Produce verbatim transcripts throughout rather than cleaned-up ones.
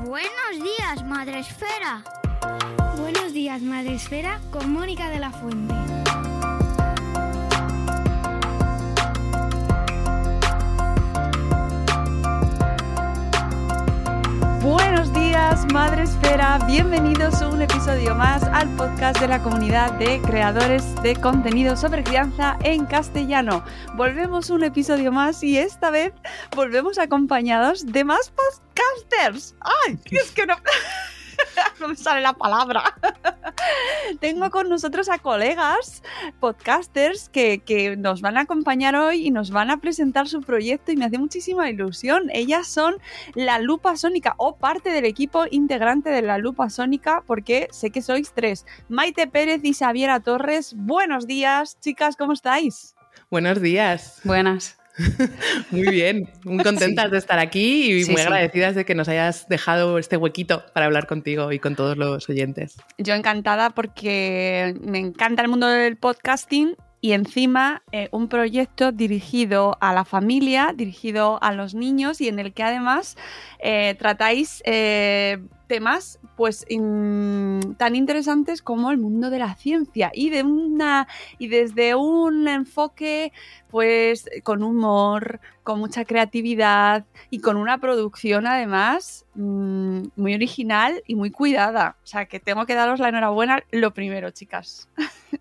Buenos días, Madre Esfera. Buenos días, Madre Esfera, con Mónica de la Fuente. Buenos días, Madre Esfera. Bienvenidos a un episodio más al podcast de la comunidad de creadores de contenido sobre crianza en castellano. Volvemos un episodio más y esta vez volvemos acompañados de más podcasters. ¡Ay! Es que no... no me sale la palabra. Tengo con nosotros a colegas podcasters que, que nos van a acompañar hoy y nos van a presentar su proyecto y me hace muchísima ilusión. Ellas son La Lupa Sónica, o parte del equipo integrante de La Lupa Sónica, porque sé que sois tres. Maite Pérez y Xaviera Torres. Buenos días, chicas, ¿cómo estáis? Buenos días. Buenas. Muy bien, muy contentas sí. de estar aquí y sí, muy sí. agradecidas de que nos hayas dejado este huequito para hablar contigo y con todos los oyentes. Yo encantada porque me encanta el mundo del podcasting y encima eh, un proyecto dirigido a la familia, dirigido a los niños y en el que además eh, tratáis eh, temas pues in, tan interesantes como el mundo de la ciencia y de una y desde un enfoque pues con humor, con mucha creatividad y con una producción además mmm, muy original y muy cuidada. O sea que tengo que daros la enhorabuena lo primero, chicas.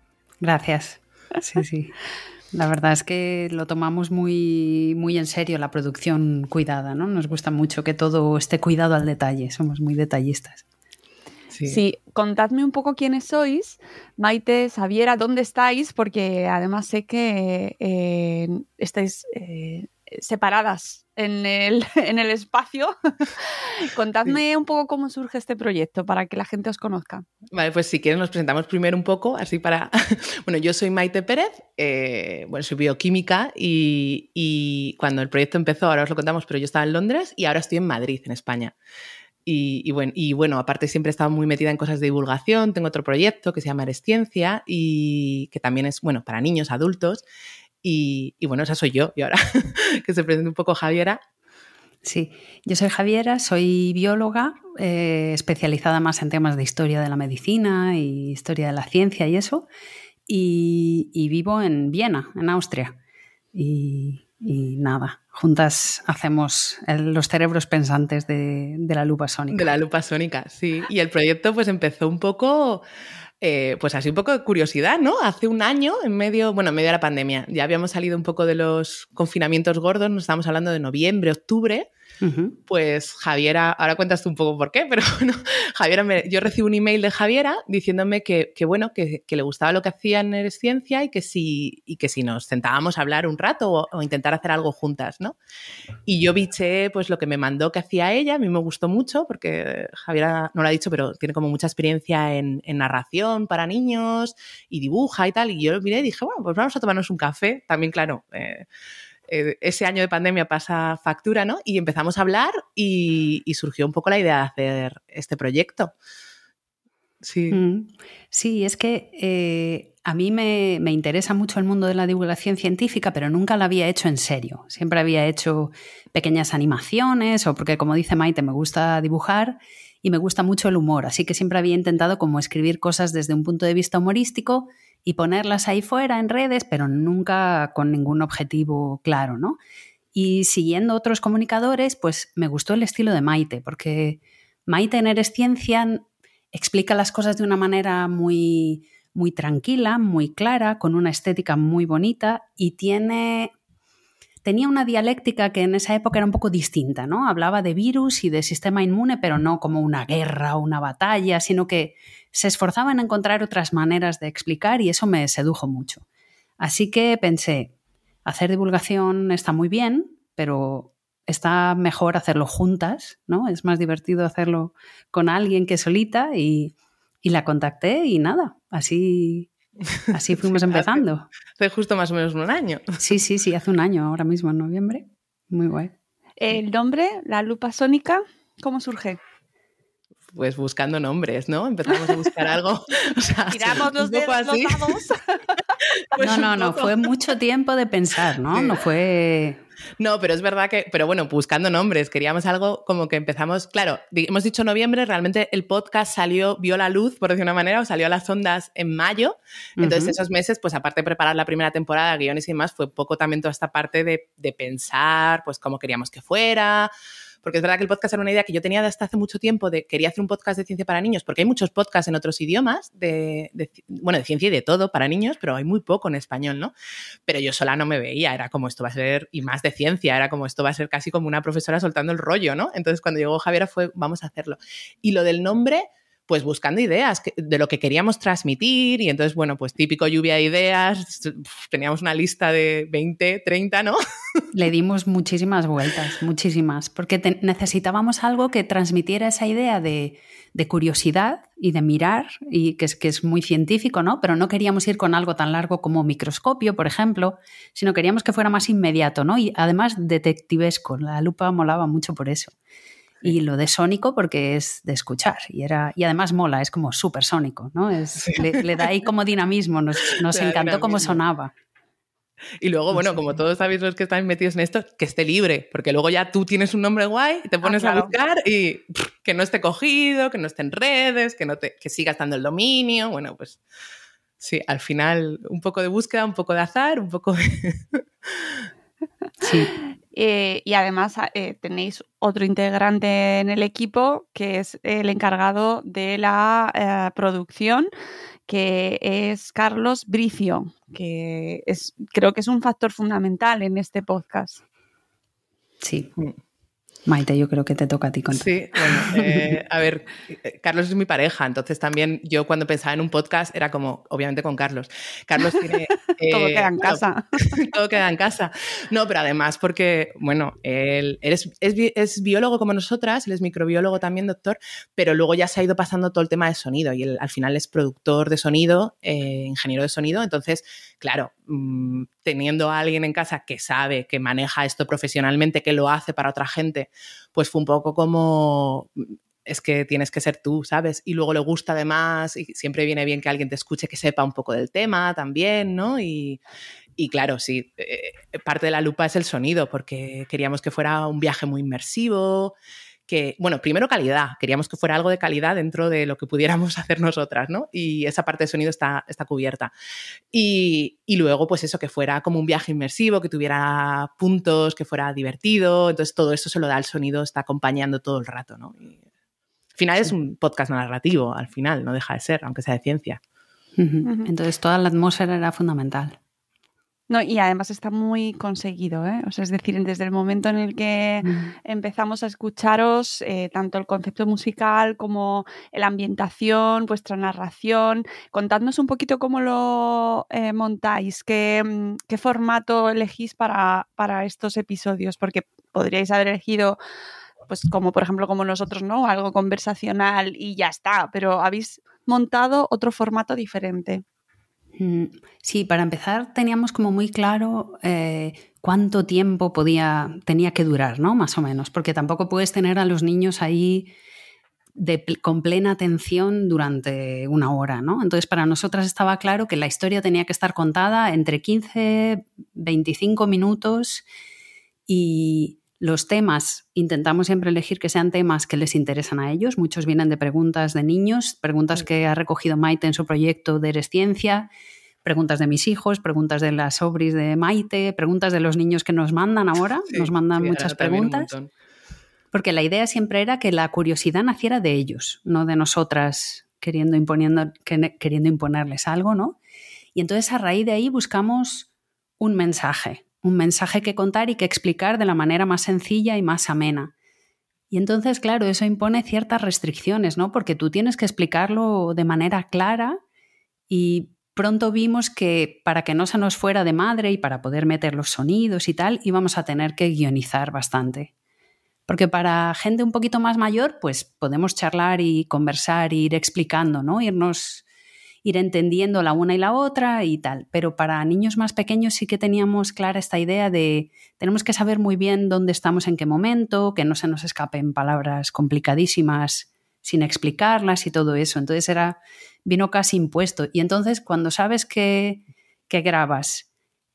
Gracias. Sí, sí. La verdad es que lo tomamos muy, muy en serio, la producción cuidada, ¿no? Nos gusta mucho que todo esté cuidado al detalle, somos muy detallistas. Sí, sí, contadme un poco quiénes sois, Maite, Xaviera, ¿dónde estáis? Porque además sé que eh, estáis eh, separadas en el, en el espacio. Contadme sí. un poco cómo surge este proyecto para que la gente os conozca. Vale, pues si quieren nos presentamos primero un poco, así para... Bueno, yo soy Maite Pérez, eh, bueno, soy bioquímica y, y cuando el proyecto empezó, ahora os lo contamos, pero yo estaba en Londres y ahora estoy en Madrid, en España. Y, y, bueno, y bueno, aparte siempre he estado muy metida en cosas de divulgación, tengo otro proyecto que se llama Eresciencia y que también es, bueno, para niños, adultos. Y, y bueno, esa soy yo. Y ahora que se presente un poco Xaviera. Sí, yo soy Xaviera, soy bióloga, eh, especializada más en temas de historia de la medicina y historia de la ciencia y eso. Y, y vivo en Viena, en Austria. Y, y nada, juntas hacemos el, los cerebros pensantes de, de La Lupa Sónica. De La Lupa Sónica, sí. Y el proyecto pues empezó un poco... Eh, pues así un poco de curiosidad, ¿no? Hace un año, en medio, bueno, en medio de la pandemia, ya habíamos salido un poco de los confinamientos gordos, nos estábamos hablando de noviembre, octubre, uh-huh. Pues Javiera, ahora cuentas tú un poco por qué, pero bueno, Javiera, me, yo recibo un email de Javiera diciéndome que, que bueno, que, que le gustaba lo que hacía en Eresciencia y que si, y que si nos sentábamos a hablar un rato o, o intentar hacer algo juntas, ¿no? Y yo biché pues lo que me mandó que hacía ella, a mí me gustó mucho porque Javiera no lo ha dicho, pero tiene como mucha experiencia en, en narración para niños y dibuja y tal, y yo miré y dije, bueno, pues vamos a tomarnos un café, también claro, eh, eh, ese año de pandemia pasa factura, ¿no? Y empezamos a hablar y, y surgió un poco la idea de hacer este proyecto. Sí, mm. sí es que eh, a mí me, me interesa mucho el mundo de la divulgación científica, pero nunca lo había hecho en serio, siempre había hecho pequeñas animaciones o porque, como dice Maite, me gusta dibujar y me gusta mucho el humor, así que siempre había intentado como escribir cosas desde un punto de vista humorístico y ponerlas ahí fuera en redes, pero nunca con ningún objetivo claro, ¿no? Y siguiendo otros comunicadores, pues me gustó el estilo de Maite, porque Maite en Eresciencia explica las cosas de una manera muy, muy tranquila, muy clara, con una estética muy bonita y tiene... Tenía una dialéctica que en esa época era un poco distinta, ¿no? Hablaba de virus y de sistema inmune, pero no como una guerra o una batalla, sino que se esforzaba en encontrar otras maneras de explicar y eso me sedujo mucho. Así que pensé, hacer divulgación está muy bien, pero está mejor hacerlo juntas, ¿no? Es más divertido hacerlo con alguien que solita y, y la contacté y nada, así... Así fuimos sí, empezando. Hace, hace justo más o menos un año. Sí, sí, sí, hace un año, ahora mismo en noviembre. Muy guay. El nombre, La Lupa Sónica, ¿cómo surge? Pues buscando nombres, ¿no? Empezamos a buscar algo. O sea, tiramos los dedos, los dados. Pues no, no, no, fue mucho tiempo de pensar, ¿no? Sí. No fue... No, pero es verdad que, pero bueno, buscando nombres, queríamos algo como que empezamos, claro, hemos dicho noviembre, realmente el podcast salió, vio la luz, por decir una manera, o salió a las ondas en mayo, entonces uh-huh. esos meses, pues aparte de preparar la primera temporada, guiones y demás, fue un poco también toda esta parte de, de pensar, pues cómo queríamos que fuera. Porque es verdad que el podcast era una idea que yo tenía desde hace mucho tiempo, de quería hacer un podcast de ciencia para niños, porque hay muchos podcasts en otros idiomas, de, de, bueno, de ciencia y de todo para niños, pero hay muy poco en español, ¿no? Pero yo sola no me veía, era como esto va a ser, y más de ciencia, era como esto va a ser casi como una profesora soltando el rollo, ¿no? Entonces cuando llegó Javiera fue, vamos a hacerlo. Y lo del nombre, pues buscando ideas de lo que queríamos transmitir, y entonces, bueno, pues típico lluvia de ideas, teníamos una lista de veinte, treinta, ¿no? Le dimos muchísimas vueltas, muchísimas, porque te, necesitábamos algo que transmitiera esa idea de, de curiosidad y de mirar, y que es, que es muy científico, ¿no? Pero no queríamos ir con algo tan largo como microscopio, por ejemplo, sino queríamos que fuera más inmediato, ¿no? Y además detectivesco, la lupa molaba mucho por eso. Y lo de sónico porque es de escuchar y, era, y además mola, es como súper sónico, ¿no? Es, sí. le, le da ahí como dinamismo, nos, nos encantó cómo sonaba. Y luego, bueno, como todos sabéis los que estáis metidos en esto, que esté libre, porque luego ya tú tienes un nombre guay, te pones ah, claro. a buscar y pff, que no esté cogido, que no esté en redes, que, no te, que siga estando el dominio, bueno, pues sí, al final un poco de búsqueda, un poco de azar, un poco de... Sí. Eh, y además eh, tenéis otro integrante en el equipo que es el encargado de la eh, producción, que es Carlos Bricio, que es, creo que es un factor fundamental en este podcast. Sí. Maite, yo creo que te toca a ti contar. Sí, bueno, eh, a ver, Carlos es mi pareja, entonces también yo cuando pensaba en un podcast era como, obviamente con Carlos. Carlos tiene... Eh, todo queda en casa. No, todo queda en casa. No, pero además porque, bueno, él, él es, es, es biólogo como nosotras, él es microbiólogo también, doctor, pero luego ya se ha ido pasando todo el tema de sonido y él al final es productor de sonido, eh, ingeniero de sonido, entonces, claro, mmm, teniendo a alguien en casa que sabe, que maneja esto profesionalmente, que lo hace para otra gente, pues fue un poco como... es que tienes que ser tú, ¿sabes? Y luego le gusta además y siempre viene bien que alguien te escuche que sepa un poco del tema también, ¿no? Y, y claro, sí, eh, parte de la lupa es el sonido porque queríamos que fuera un viaje muy inmersivo, que, bueno, primero calidad, queríamos que fuera algo de calidad dentro de lo que pudiéramos hacer nosotras, ¿no? Y esa parte de sonido está, está cubierta. Y, y luego, pues eso, que fuera como un viaje inmersivo, que tuviera puntos, que fuera divertido, entonces todo eso se lo da el sonido, está acompañando todo el rato, ¿no? Y, al final es un podcast narrativo, al final, no deja de ser, aunque sea de ciencia. Uh-huh. Entonces toda la atmósfera era fundamental. No, y además está muy conseguido, ¿eh? O sea, es decir, desde el momento en el que uh-huh. empezamos a escucharos, eh, tanto el concepto musical como la ambientación, vuestra narración, contadnos un poquito cómo lo eh, montáis, qué, qué formato elegís para, para estos episodios, porque podríais haber elegido... pues como por ejemplo como nosotros, ¿no? Algo conversacional y ya está, pero habéis montado otro formato diferente. Sí, para empezar teníamos como muy claro eh, cuánto tiempo podía, tenía que durar, ¿no? Más o menos, porque tampoco puedes tener a los niños ahí de, con plena atención durante una hora, ¿no? Entonces para nosotras estaba claro que la historia tenía que estar contada entre quince, veinticinco minutos y... Los temas, intentamos siempre elegir que sean temas que les interesan a ellos. Muchos vienen de preguntas de niños, preguntas que ha recogido Maite en su proyecto de Eres Ciencia, preguntas de mis hijos, preguntas de las sobris de Maite, preguntas de los niños que nos mandan ahora, sí, nos mandan sí, muchas preguntas. Porque la idea siempre era que la curiosidad naciera de ellos, no de nosotras queriendo, imponiendo, queriendo imponerles algo, ¿no? Y entonces a raíz de ahí buscamos un mensaje. un mensaje que contar y que explicar de la manera más sencilla y más amena. Y entonces, claro, eso impone ciertas restricciones, ¿no? Porque tú tienes que explicarlo de manera clara y pronto vimos que para que no se nos fuera de madre y para poder meter los sonidos y tal, íbamos a tener que guionizar bastante. Porque para gente un poquito más mayor, pues podemos charlar y conversar e ir explicando, ¿no? Irnos... ir entendiendo la una y la otra y tal. Pero para niños más pequeños sí que teníamos clara esta idea de tenemos que saber muy bien dónde estamos en qué momento, que no se nos escapen palabras complicadísimas sin explicarlas y todo eso. Entonces era, vino casi impuesto. Y entonces cuando sabes que, que grabas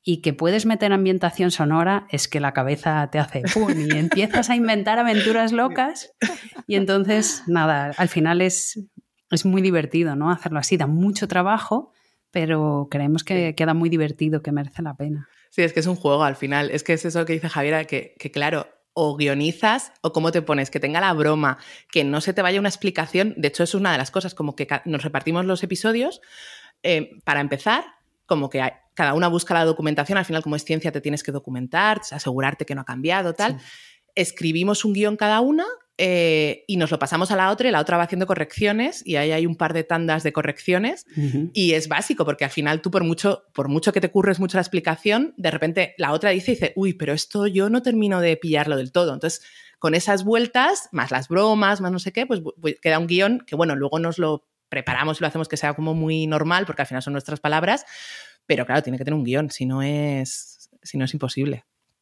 y que puedes meter ambientación sonora, es que la cabeza te hace pum y empiezas a inventar aventuras locas y entonces, nada, al final es, es muy divertido, ¿no? Hacerlo así, da mucho trabajo, pero creemos que queda muy divertido, que merece la pena. Sí, es que es un juego al final, es que es eso que dice Javiera, que, que claro, o guionizas o cómo te pones, que tenga la broma, que no se te vaya una explicación. De hecho, es una de las cosas, como que nos repartimos los episodios, eh, para empezar, como que hay, cada una busca la documentación, al final como es ciencia te tienes que documentar, asegurarte que no ha cambiado, tal. Sí. Escribimos un guión cada una eh, y nos lo pasamos a la otra y la otra va haciendo correcciones y ahí hay un par de tandas de correcciones uh-huh. y es básico porque al final tú por mucho, por mucho que te curres mucho la explicación, de repente la otra dice y dice, uy, pero esto yo no termino de pillarlo del todo. Entonces, con esas vueltas, más las bromas, más no sé qué, pues queda un guión que, bueno, luego nos lo preparamos y lo hacemos que sea como muy normal porque al final son nuestras palabras, pero claro, tiene que tener un guión, si no es, si no es imposible.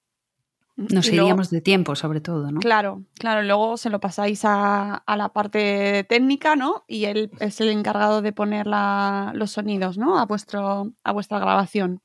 Nos iríamos de tiempo, sobre todo, ¿no? Claro, claro. Luego se lo pasáis a, a la parte técnica, ¿no? Y él es el encargado de poner la, los sonidos, ¿no? A, vuestro, a vuestra grabación.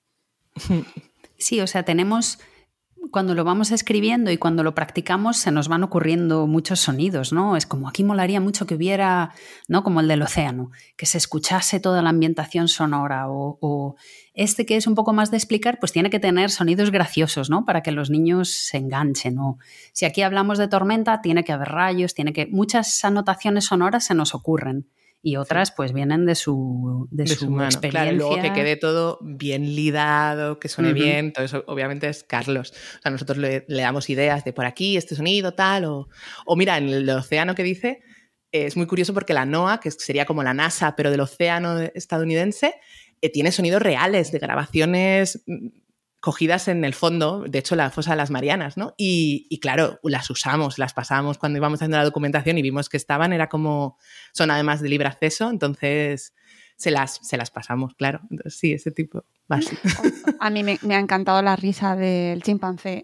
Sí, o sea, tenemos... Cuando lo vamos escribiendo y cuando lo practicamos se nos van ocurriendo muchos sonidos, ¿no? Es como aquí molaría mucho que hubiera, ¿no? Como el del océano, que se escuchase toda la ambientación sonora o, o este que es un poco más de explicar, pues tiene que tener sonidos graciosos, ¿no? Para que los niños se enganchen, ¿no? Si aquí hablamos de tormenta, tiene que haber rayos, tiene que... Muchas anotaciones sonoras se nos ocurren. Y otras, sí. pues, vienen de su, de de su, su mano. experiencia. Claro, y luego que quede todo bien lidado, que suene uh-huh. bien, todo eso obviamente es Carlos. O sea, nosotros le, le damos ideas de por aquí, este sonido, tal, o, o mira, en el océano que dice, eh, es muy curioso porque la NOAA, que sería como la NASA, pero del océano estadounidense, eh, tiene sonidos reales de grabaciones cogidas en el fondo, de hecho la fosa de las Marianas, ¿no? Y, y claro, las usamos, las pasamos cuando íbamos haciendo la documentación y vimos que estaban, era como, son además de libre acceso, entonces se las, se las pasamos, claro. Entonces sí, ese tipo, básico. A mí me, me ha encantado la risa del chimpancé.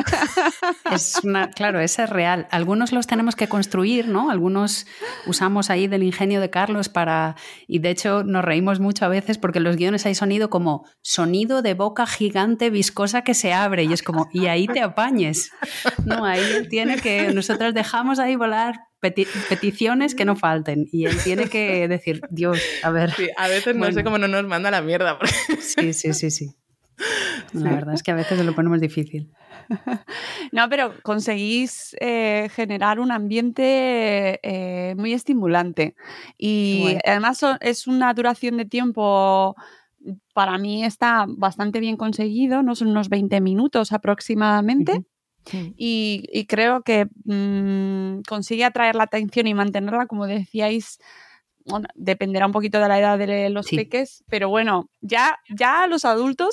Es una, claro, ese es real. Algunos los tenemos que construir, ¿no? Algunos usamos ahí del ingenio de Carlos para... Y de hecho nos reímos mucho a veces porque en los guiones hay sonido como sonido de boca gigante viscosa que se abre y es como, y ahí te apañes. No, ahí él tiene que... Nosotros dejamos ahí volar peti- peticiones que no falten y él tiene que decir, Dios, a ver... Sí, a veces no bueno. sé cómo no nos manda la mierda. Porque... Sí, sí, sí, sí. La verdad es que a veces lo ponemos difícil. No, pero conseguís eh, generar un ambiente eh, muy estimulante y bueno. además es una duración de tiempo, para mí está bastante bien conseguido, ¿no? Son unos veinte minutos aproximadamente. Uh-huh. Sí. Y, y creo que mmm, consigue atraer la atención y mantenerla, como decíais. Bueno, dependerá un poquito de la edad de los sí. peques, pero bueno, ya, ya los adultos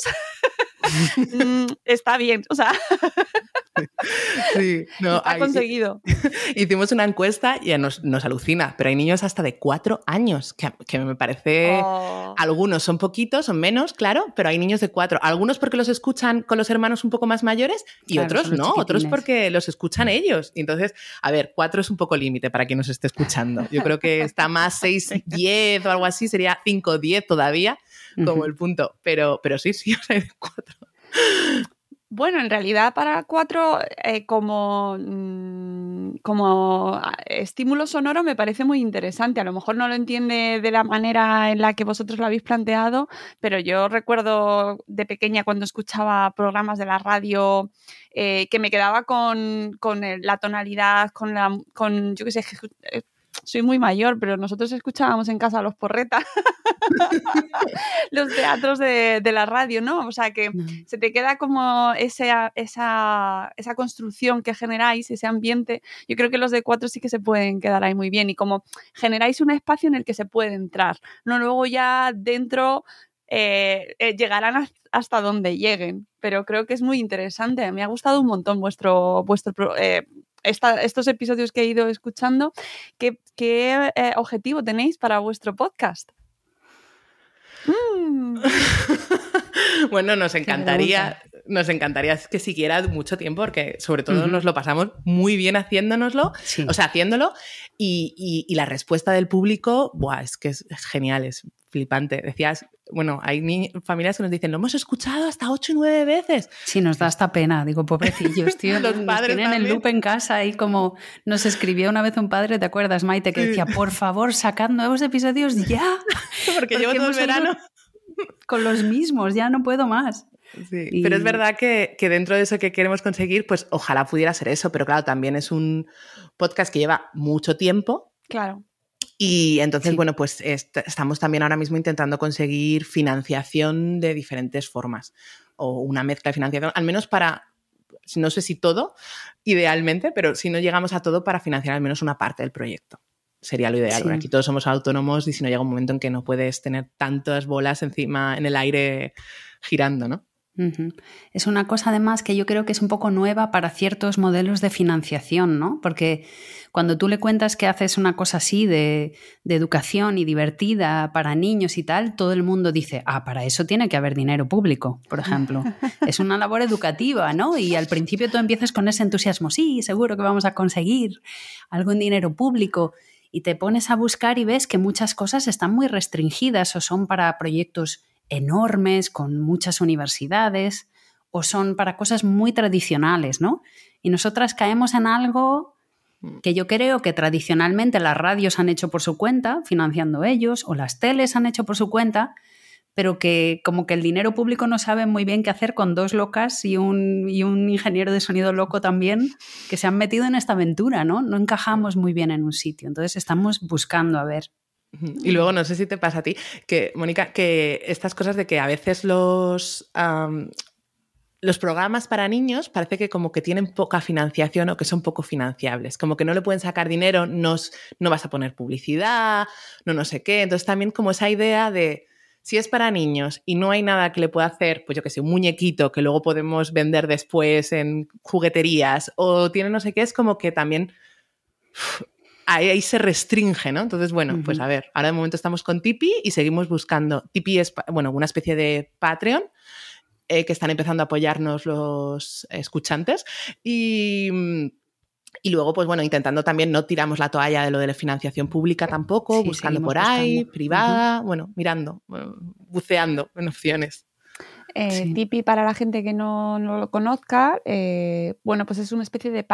está bien, o sea, sí, no, está conseguido. Hicimos una encuesta y nos, nos alucina, pero hay niños hasta de cuatro años, que, que me parece, oh. algunos son poquitos, son menos, claro, pero hay niños de cuatro, algunos porque los escuchan con los hermanos un poco más mayores y claro, otros no, otros porque los escuchan ellos. Y entonces, a ver, cuatro es un poco límite para quien nos esté escuchando. Yo creo que está más seis, diez o algo así, sería cinco, diez todavía, como uh-huh. el punto, pero, pero sí, sí, o sea, de cuatro. Bueno, en realidad para cuatro, eh, como, como estímulo sonoro me parece muy interesante. A lo mejor no lo entiende de la manera en la que vosotros lo habéis planteado, pero yo recuerdo de pequeña cuando escuchaba programas de la radio eh, que me quedaba con, con el, la tonalidad, con, la, con yo qué sé, soy muy mayor, pero nosotros escuchábamos en casa los Porreta, los teatros de, de la radio, ¿no? O sea que no. se te queda como esa, esa, esa construcción que generáis, ese ambiente. Yo creo que los de cuatro sí que se pueden quedar ahí muy bien y como generáis un espacio en el que se puede entrar, ¿no? Luego ya dentro eh, eh, llegarán hasta donde lleguen, pero creo que es muy interesante. Me ha gustado un montón vuestro... vuestro eh, Esta, estos episodios que he ido escuchando. ¿Qué, qué eh, objetivo tenéis para vuestro podcast? Mm. Bueno, nos encantaría, nos encantaría que siguiera mucho tiempo porque sobre todo uh-huh. nos lo pasamos muy bien haciéndonoslo, sí. o sea, haciéndolo y, y, y la respuesta del público, buah, es que es, es genial, es flipante. Decías, bueno, hay ni- familias que nos dicen, lo hemos escuchado hasta ocho y nueve veces. Sí, nos da hasta pena. Digo, pobrecillos, tío. Los nos padres tienen también. el loop en casa y como nos escribió una vez un padre, ¿te acuerdas, Maite? Que Sí. decía, por favor, sacad nuevos episodios ya. Porque, Porque llevo todo el hemos oído verano. Con los mismos, ya no puedo más. Sí, Y- pero es verdad que, que dentro de eso que queremos conseguir, pues ojalá pudiera ser eso, pero claro, también es un podcast que lleva mucho tiempo Claro. y entonces, Sí. bueno, pues est- estamos también ahora mismo intentando conseguir financiación de diferentes formas o una mezcla de financiación, al menos para, no sé si todo, idealmente, pero si no llegamos a todo, para financiar al menos una parte del proyecto. Sería lo ideal, Sí. porque aquí todos somos autónomos y si no llega un momento en que no puedes tener tantas bolas encima en el aire girando, ¿no? Ujú. Es una cosa además que yo creo que es un poco nueva para ciertos modelos de financiación, ¿no? Porque cuando tú le cuentas que haces una cosa así de, de educación y divertida para niños y tal, todo el mundo dice, ah, para eso tiene que haber dinero público, por ejemplo. Es una labor educativa, ¿no? Y al principio tú empiezas con ese entusiasmo, sí, seguro que vamos a conseguir algún dinero público. Y te pones a buscar y ves que muchas cosas están muy restringidas o son para proyectos enormes, con muchas universidades, o son para cosas muy tradicionales, ¿no? Y nosotras caemos en algo que yo creo que tradicionalmente las radios han hecho por su cuenta, financiando ellos, o las teles han hecho por su cuenta, pero que como que el dinero público no sabe muy bien qué hacer con dos locas y un, y un ingeniero de sonido loco también, que se han metido en esta aventura, ¿no? No encajamos muy bien en un sitio, entonces estamos buscando a ver. Y luego, no sé si te pasa a ti, que, Mónica, que estas cosas de que a veces los, um, los programas para niños parece que como que tienen poca financiación o que son poco financiables, como que no le pueden sacar dinero, no, no vas a poner publicidad, no no sé qué. Entonces también como esa idea de si es para niños y no hay nada que le pueda hacer, pues yo que sé, un muñequito que luego podemos vender después en jugueterías o tiene no sé qué, es como que también... Uf, Ahí, ahí se restringe, ¿no? Entonces, bueno, uh-huh. pues a ver, ahora de momento estamos con Tipeee y seguimos buscando. Tipeee es, bueno, una especie de Patreon eh, que están empezando a apoyarnos los escuchantes y, y luego, pues bueno, intentando también, no tiramos la toalla de lo de la financiación pública tampoco, sí, buscando por ahí, buscando. privada, uh-huh. bueno, mirando, bueno, buceando en opciones. Eh, Sí. Tipeee, para la gente que no, no lo conozca, eh, bueno, pues es una especie de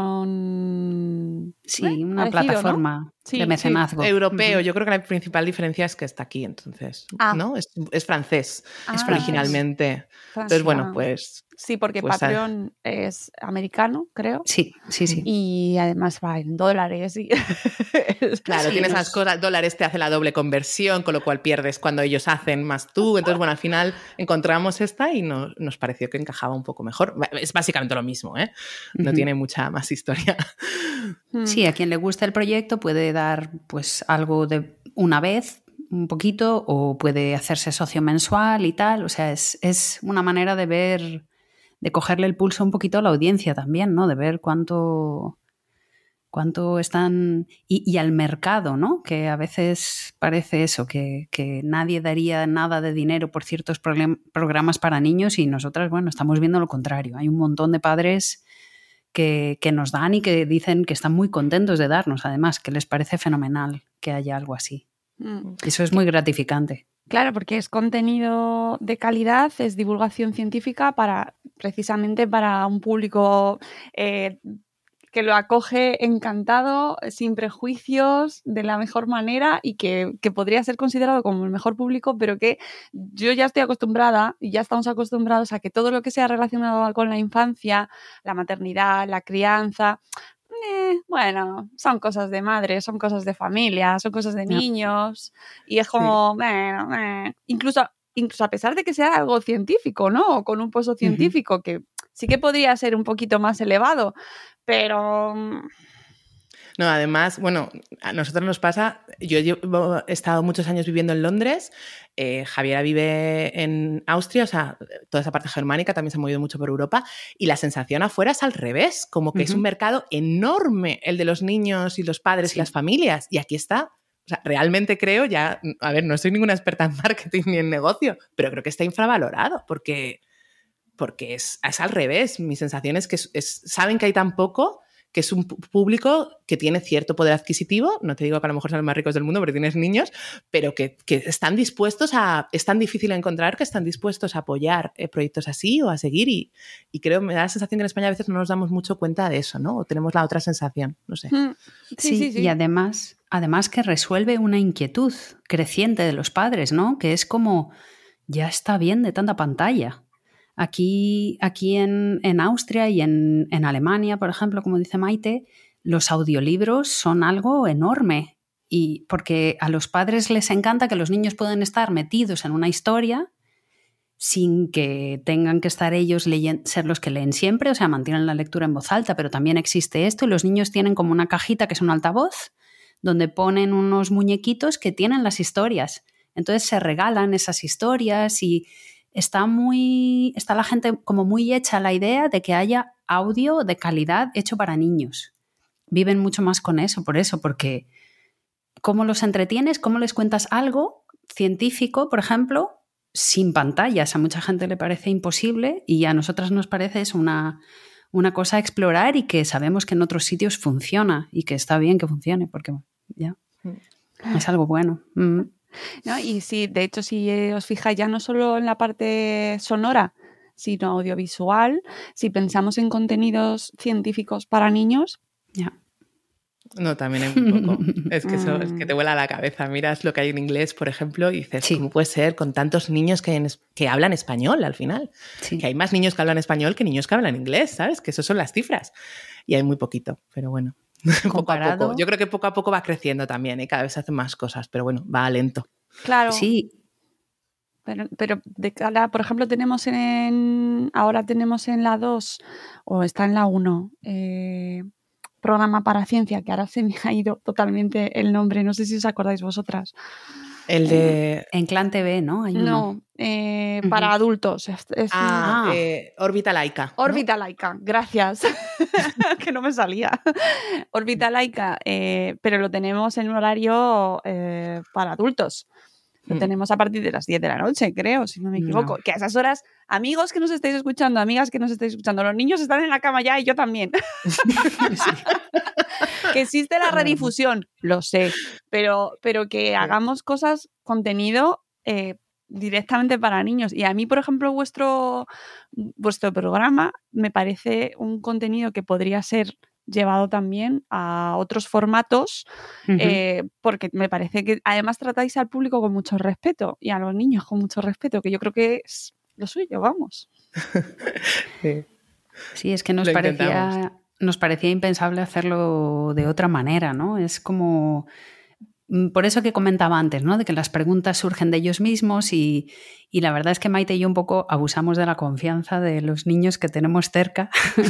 Patreon. Sí, ¿eh? una Parecido, plataforma ¿no? sí, de mecenazgo. Sí, europeo. Uh-huh. Yo creo que la principal diferencia es que está aquí, entonces, ah. ¿no? Es, es francés, ah, es originalmente. Francia. Entonces, bueno, pues... Sí, porque pues, Patreon a... es americano, creo. Sí, sí, sí. Y además va en dólares. Y... claro, sí, tienes los... esas cosas, dólares te hace la doble conversión, con lo cual pierdes cuando ellos hacen más tú. Entonces, bueno, al final encontramos esta y nos, nos pareció que encajaba un poco mejor. Es básicamente lo mismo, ¿eh? No uh-huh. tiene mucha más historia. Sí, a quien le gusta el proyecto puede dar pues algo de una vez, un poquito, o puede hacerse socio mensual y tal. O sea, es, es una manera de ver... de cogerle el pulso un poquito a la audiencia también, ¿no? De ver cuánto, cuánto están... Y, y al mercado, ¿no? Que a veces parece eso, que, que nadie daría nada de dinero por ciertos problem- programas para niños y nosotras, bueno, estamos viendo lo contrario. Hay un montón de padres que, que nos dan y que dicen que están muy contentos de darnos, además, que les parece fenomenal que haya algo así. Mm. Eso es muy gratificante. Claro, porque es contenido de calidad, es divulgación científica para precisamente para un público eh, que lo acoge encantado, sin prejuicios, de la mejor manera y que, que podría ser considerado como el mejor público, pero que yo ya estoy acostumbrada y ya estamos acostumbrados a que todo lo que sea relacionado con la infancia, la maternidad, la crianza... Eh, bueno, son cosas de madre, son cosas de familia, son cosas de niños y es como, sí. bueno, eh. incluso, incluso a pesar de que sea algo científico, ¿no? Con un pozo científico uh-huh. que sí que podría ser un poquito más elevado, pero... No, además, bueno, a nosotros nos pasa, yo llevo, he estado muchos años viviendo en Londres, eh, Javiera vive en Austria, o sea, toda esa parte germánica también se ha movido mucho por Europa y la sensación afuera es al revés, como que uh-huh. es un mercado enorme el de los niños y los padres sí. y las familias y aquí está, o sea, realmente creo, ya, a ver, no soy ninguna experta en marketing ni en negocio, pero creo que está infravalorado porque, porque es, es al revés, mi sensación es que es, es, saben que hay tan poco que es un público que tiene cierto poder adquisitivo, no te digo que a lo mejor son los más ricos del mundo porque tienes niños, pero que, que están dispuestos a, es tan difícil encontrar que están dispuestos a apoyar eh, proyectos así o a seguir y, y creo, me da la sensación que en España a veces no nos damos mucho cuenta de eso, ¿no? O tenemos la otra sensación, no sé. Sí, sí, sí, sí. Y además, además que resuelve una inquietud creciente de los padres, ¿no? Que es como, ya está bien de tanta pantalla. Aquí, aquí en, en Austria y en, en Alemania, por ejemplo, como dice Maite, los audiolibros son algo enorme y porque a los padres les encanta que los niños puedan estar metidos en una historia sin que tengan que estar ellos leyen- ser los que leen siempre, o sea, mantienen la lectura en voz alta, pero también existe esto y los niños tienen como una cajita que es un altavoz donde ponen unos muñequitos que tienen las historias. Entonces se regalan esas historias y Está muy, está la gente como muy hecha a la idea de que haya audio de calidad hecho para niños. Viven mucho más con eso, por eso, porque cómo los entretienes, cómo les cuentas algo científico, por ejemplo, sin pantallas. A mucha gente le parece imposible y a nosotras nos parece es una, una cosa a explorar y que sabemos que en otros sitios funciona y que está bien que funcione, porque ya es algo bueno. Mm. ¿No? Y sí, de hecho, si os fijáis ya no solo en la parte sonora, sino audiovisual, si pensamos en contenidos científicos para niños... Ya. No, también hay un poco. Es que eso es que te vuela la cabeza. Miras lo que hay en inglés, por ejemplo, y dices, sí. ¿Cómo puede ser con tantos niños que, en, que hablan español al final? Sí. Que hay más niños que hablan español que niños que hablan inglés, ¿sabes? Que eso son las cifras. Y hay muy poquito, pero bueno. Poco a poco. Yo creo que poco a poco va creciendo también, ¿eh? Cada vez se hacen más cosas, pero bueno, va lento. Claro. Sí. Pero, pero de cara, por ejemplo, tenemos en ahora tenemos en la dos o está en la uno eh, programa para ciencia, que ahora se me ha ido totalmente el nombre, no sé si os acordáis vosotras. El de... En Clan T V, ¿no? Hay no, eh, uh-huh. para adultos. Es, es ah, un... eh, Órbita Laica. Órbita ¿no? Laica, gracias. Que no me salía. Órbita Laica, eh, pero lo tenemos en un horario eh, para adultos. Lo mm. tenemos a partir de las diez de la noche, creo, si no me equivoco. No. Que a esas horas, amigos que nos estáis escuchando, amigas que nos estáis escuchando, los niños están en la cama ya y yo también. Que existe la redifusión, lo sé, pero, pero que hagamos cosas, contenido eh, directamente para niños. Y a mí, por ejemplo, vuestro, vuestro programa me parece un contenido que podría ser llevado también a otros formatos, uh-huh. eh, porque me parece que además tratáis al público con mucho respeto y a los niños con mucho respeto, que yo creo que es lo suyo, vamos. Sí, sí es que nos parecía, nos parecía impensable hacerlo de otra manera, ¿no? Es como... Por eso que comentaba antes, ¿no? De que las preguntas surgen de ellos mismos y, y la verdad es que Maite y yo un poco abusamos de la confianza de los niños que tenemos cerca.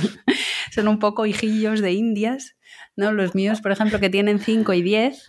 Son un poco hijillos de indias, ¿no? Los míos, por ejemplo, que tienen cinco y diez,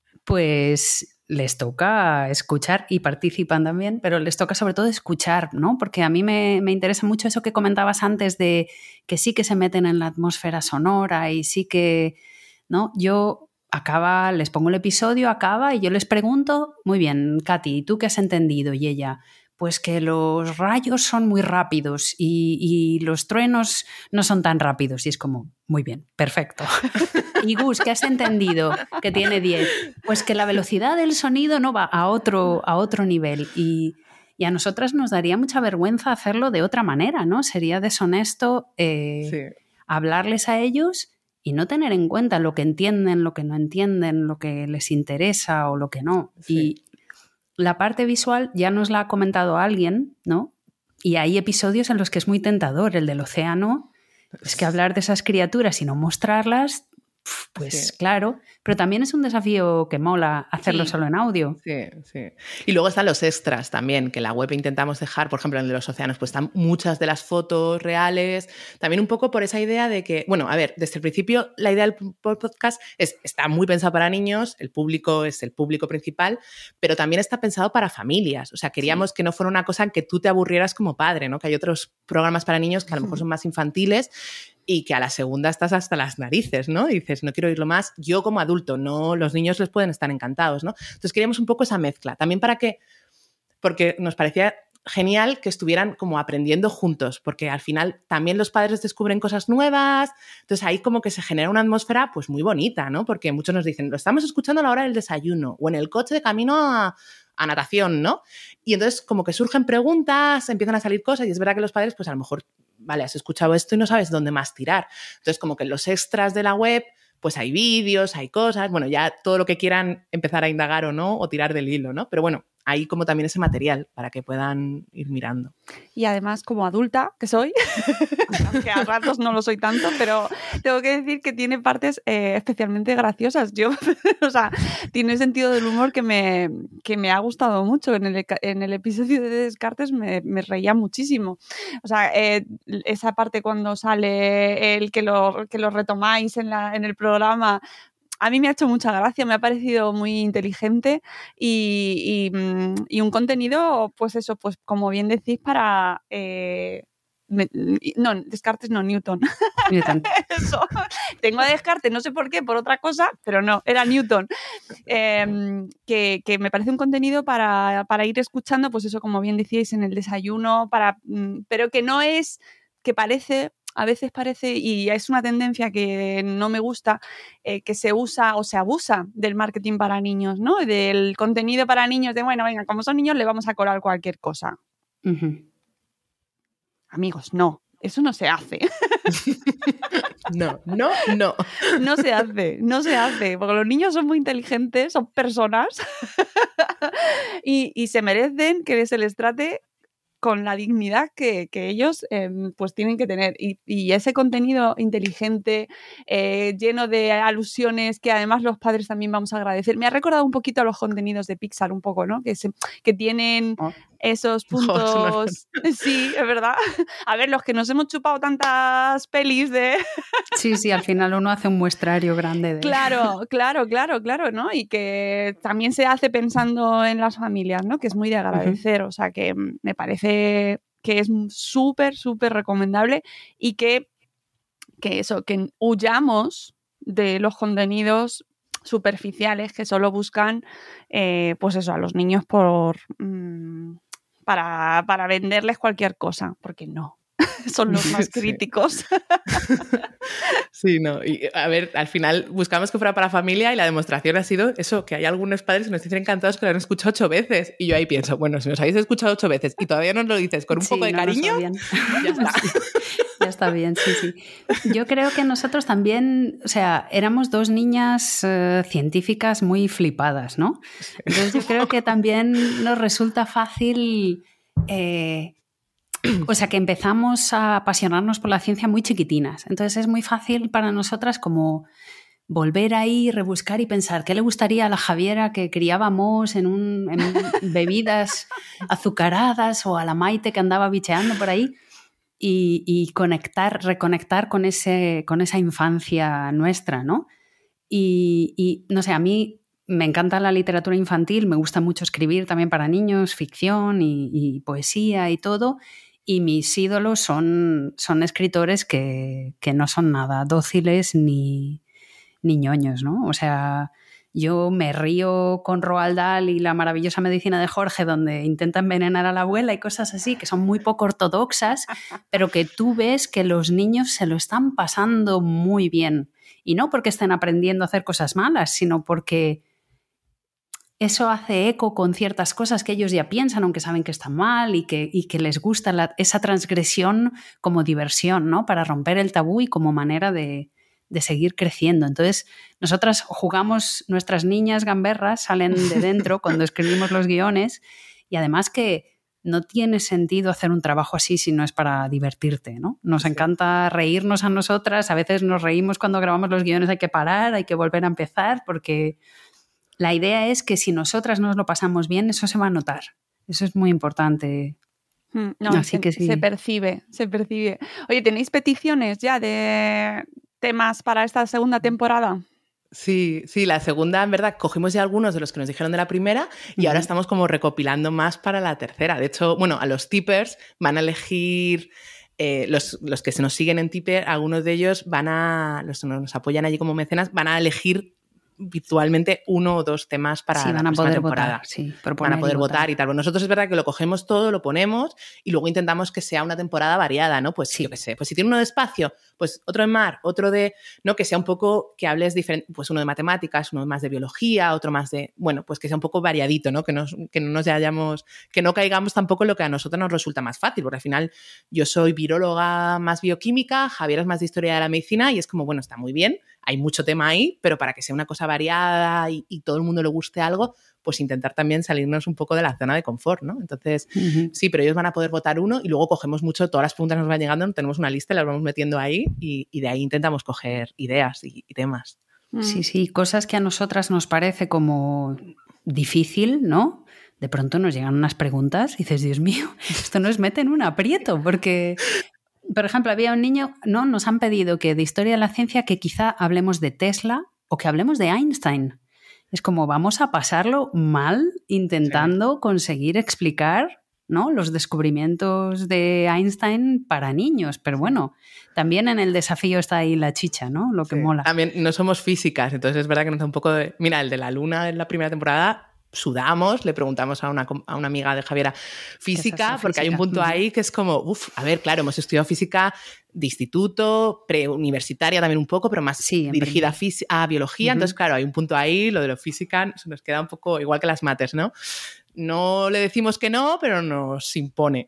pues les toca escuchar y participan también, pero les toca sobre todo escuchar, ¿no? Porque a mí me, me interesa mucho eso que comentabas antes de que sí que se meten en la atmósfera sonora y sí que, ¿no? Yo... Acaba, les pongo el episodio, acaba y yo les pregunto, muy bien, Katy, ¿tú qué has entendido? Y ella, pues que los rayos son muy rápidos y, y los truenos no son tan rápidos. Y es como, muy bien, perfecto. Y Gus, ¿qué has entendido? Que tiene diez. Pues que la velocidad del sonido no va a otro, a otro nivel. Y, y a nosotras nos daría mucha vergüenza hacerlo de otra manera, ¿no? Sería deshonesto eh, sí. hablarles a ellos y no tener en cuenta lo que entienden, lo que no entienden, lo que les interesa o lo que no. Sí. Y la parte visual ya nos la ha comentado alguien, ¿no? Y hay episodios en los que es muy tentador. El del océano, es que hablar de esas criaturas y no mostrarlas, pues sí. claro. Pero también es un desafío que mola hacerlo sí. solo en audio. Sí, sí. Y luego están los extras también, que en la web intentamos dejar, por ejemplo, en el de los océanos, pues están muchas de las fotos reales. También un poco por esa idea de que, bueno, a ver, desde el principio la idea del podcast es, está muy pensada para niños, el público es el público principal, pero también está pensado para familias. O sea, queríamos sí. que no fuera una cosa en que tú te aburrieras como padre, ¿no? Que hay otros programas para niños que a lo mejor son más infantiles y que a la segunda estás hasta las narices, ¿no? Y dices, no quiero oírlo más. Yo como adulto, no, los niños les pueden estar encantados, ¿no? Entonces queríamos un poco esa mezcla. También para que, porque nos parecía genial que estuvieran como aprendiendo juntos, porque al final también los padres descubren cosas nuevas, entonces ahí como que se genera una atmósfera pues muy bonita, ¿no? Porque muchos nos dicen, lo estamos escuchando a la hora del desayuno o en el coche de camino a, a natación, ¿no? Y entonces como que surgen preguntas, empiezan a salir cosas y es verdad que los padres pues a lo mejor, vale, has escuchado esto y no sabes dónde más tirar. Entonces como que en los extras de la web pues hay vídeos, hay cosas, bueno, ya todo lo que quieran empezar a indagar o no, o tirar del hilo, ¿no? Pero bueno, hay como también ese material para que puedan ir mirando. Y además, como adulta que soy, que a ratos no lo soy tanto, pero tengo que decir que tiene partes eh, especialmente graciosas. Yo, o sea, tiene sentido del humor que me, que me ha gustado mucho. En el, en el episodio de Descartes me, me reía muchísimo. O sea, eh, esa parte cuando sale el que lo, que lo retomáis en, la, en el programa, a mí me ha hecho mucha gracia, me ha parecido muy inteligente y, y, y un contenido, pues eso, pues como bien decís, para... Eh, me, no, Descartes no, Newton. Newton. Eso. Tengo a Descartes, no sé por qué, por otra cosa, pero no, era Newton. Eh, que, que me parece un contenido para, para ir escuchando, pues eso, como bien decíais, en el desayuno, para, pero que no es, que parece... A veces parece, y es una tendencia que no me gusta, eh, que se usa o se abusa del marketing para niños, ¿no? Del contenido para niños, de bueno, venga, como son niños le vamos a colar cualquier cosa. Uh-huh. Amigos, no, eso no se hace. No, no, no. No se hace, no se hace, porque los niños son muy inteligentes, son personas y, y se merecen que se les trate con la dignidad que, que ellos eh, pues tienen que tener. Y, y ese contenido inteligente, eh, lleno de alusiones que además los padres también vamos a agradecer. Me ha recordado un poquito a los contenidos de Pixar, un poco, ¿no? Que, se, que tienen oh. esos puntos... Oh, no, no. Sí, es verdad. A ver, los que nos hemos chupado tantas pelis de... Sí, sí, al final uno hace un muestrario grande de... Claro, claro, claro, claro, ¿no? Y que también se hace pensando en las familias, ¿no? Que es muy de agradecer. Uh-huh. O sea, que me parece que es súper, súper recomendable y que, que eso, que huyamos de los contenidos superficiales que solo buscan, eh, pues eso, a los niños por mmm, para, para venderles cualquier cosa, porque no. Son los más críticos. Sí, no. Y a ver, al final buscamos que fuera para familia y la demostración ha sido eso, que hay algunos padres que nos dicen encantados que lo han escuchado ocho veces. Y yo ahí pienso, bueno, si nos habéis escuchado ocho veces y todavía nos lo dices con un sí, poco de no cariño, ya está. Sí, ya está bien, sí, sí. Yo creo que nosotros también, o sea, éramos dos niñas uh, científicas muy flipadas, ¿no? Entonces yo creo que también nos resulta fácil... Eh, O sea, que empezamos a apasionarnos por la ciencia muy chiquitinas. Entonces es muy fácil para nosotras como volver ahí, rebuscar y pensar qué le gustaría a la Javiera que criábamos en, un, en bebidas azucaradas o a la Maite que andaba bicheando por ahí y, y conectar, reconectar con, ese, con esa infancia nuestra, ¿no? Y, y no sé, a mí me encanta la literatura infantil, me gusta mucho escribir también para niños, ficción y, y poesía y todo. Y mis ídolos son, son escritores que, que no son nada dóciles ni, ni ñoños, ¿no? O sea, yo me río con Roald Dahl y la maravillosa medicina de Jorge, donde intenta envenenar a la abuela y cosas así, que son muy poco ortodoxas, pero que tú ves que los niños se lo están pasando muy bien. Y no porque estén aprendiendo a hacer cosas malas, sino porque... eso hace eco con ciertas cosas que ellos ya piensan, aunque saben que están mal y que, y que les gusta la, esa transgresión como diversión, ¿no? Para romper el tabú y como manera de, de seguir creciendo. Entonces, nosotras jugamos, nuestras niñas gamberras salen de dentro cuando escribimos los guiones y además que no tiene sentido hacer un trabajo así si no es para divertirte, ¿no? Nos sí. encanta reírnos a nosotras, a veces nos reímos cuando grabamos los guiones, hay que parar, hay que volver a empezar porque... La idea es que si nosotras nos lo pasamos bien, eso se va a notar. Eso es muy importante. No, Así se, que sí. se percibe, se percibe. Oye, ¿tenéis peticiones ya de temas para esta segunda temporada? Sí, sí, la segunda, en verdad, cogimos ya algunos de los que nos dijeron de la primera y uh-huh. ahora estamos como recopilando más para la tercera. De hecho, bueno, a los tippers van a elegir... Eh, los, los que se nos siguen en Tipper, algunos de ellos van a... los que nos apoyan allí como mecenas, van a elegir virtualmente uno o dos temas para sí, van la a próxima poder temporada. Votar, sí, van a poder y votar. votar y tal. Pues nosotros es verdad que lo cogemos todo, lo ponemos y luego intentamos que sea una temporada variada, ¿no? Pues sí. yo qué sé, pues si tiene uno de espacio, pues otro de mar, otro de, ¿no? Que sea un poco, que hables diferente, pues uno de matemáticas, uno más de biología, otro más de, bueno, pues que sea un poco variadito, ¿no? Que, nos, que no nos hayamos, que no caigamos tampoco en lo que a nosotros nos resulta más fácil, porque al final yo soy viróloga más bioquímica, Javier es más de historia de la medicina y es como, bueno, está muy bien, hay mucho tema ahí, pero para que sea una cosa variada y, y todo el mundo le guste algo, pues intentar también salirnos un poco de la zona de confort, ¿no? Entonces, uh-huh. sí, pero ellos van a poder votar uno y luego cogemos mucho, todas las preguntas nos van llegando, tenemos una lista, las vamos metiendo ahí y, y de ahí intentamos coger ideas y, y temas. Sí, sí, cosas que a nosotras nos parece como difícil, ¿no? De pronto nos llegan unas preguntas y dices, Dios mío, esto nos mete en un aprieto, porque... Por ejemplo, había un niño, no, nos han pedido que de historia de la ciencia que quizá hablemos de Tesla o que hablemos de Einstein. Es como vamos a pasarlo mal intentando sí. conseguir explicar, ¿no? los descubrimientos de Einstein para niños. Pero bueno, también en el desafío está ahí la chicha, ¿no? Lo que sí. mola. También no somos físicas, entonces es verdad que nos da un poco de... Mira, el de la luna en la primera temporada... sudamos, le preguntamos a una, a una amiga de Javiera física, porque física. Hay un punto ahí que es como, uff, a ver, claro, hemos estudiado física de instituto, preuniversitaria también un poco, pero más sí, dirigida a, fisi- a biología, uh-huh. entonces claro, hay un punto ahí, lo de lo física se nos queda un poco igual que las mates, ¿no? No le decimos que no, pero nos impone.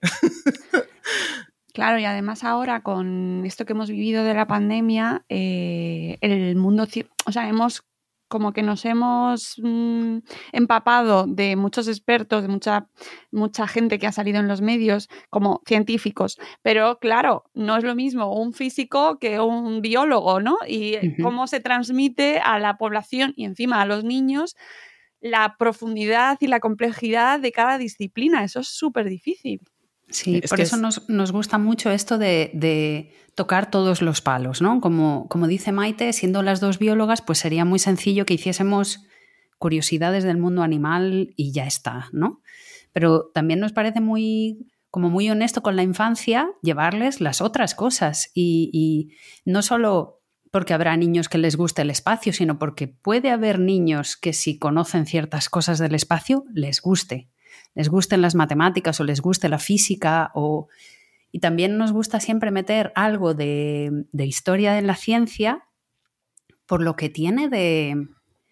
Claro, y además ahora con esto que hemos vivido de la pandemia, eh, el mundo, o sea, hemos como que nos hemos mmm, empapado de muchos expertos, de mucha, mucha gente que ha salido en los medios como científicos, pero claro, no es lo mismo un físico que un biólogo, ¿no? Y uh-huh. cómo se transmite a la población y encima a los niños la profundidad y la complejidad de cada disciplina, eso es súper difícil. Sí, es por eso es... nos, nos gusta mucho esto de, de tocar todos los palos, ¿no? Como, como dice Maite, siendo las dos biólogas, pues sería muy sencillo que hiciésemos curiosidades del mundo animal y ya está, ¿no? Pero también nos parece muy, como muy honesto con la infancia llevarles las otras cosas y, y no solo porque habrá niños que les guste el espacio, sino porque puede haber niños que si conocen ciertas cosas del espacio les guste. Les gusten las matemáticas o les guste la física o... y también nos gusta siempre meter algo de, de historia de la ciencia por lo que tiene de,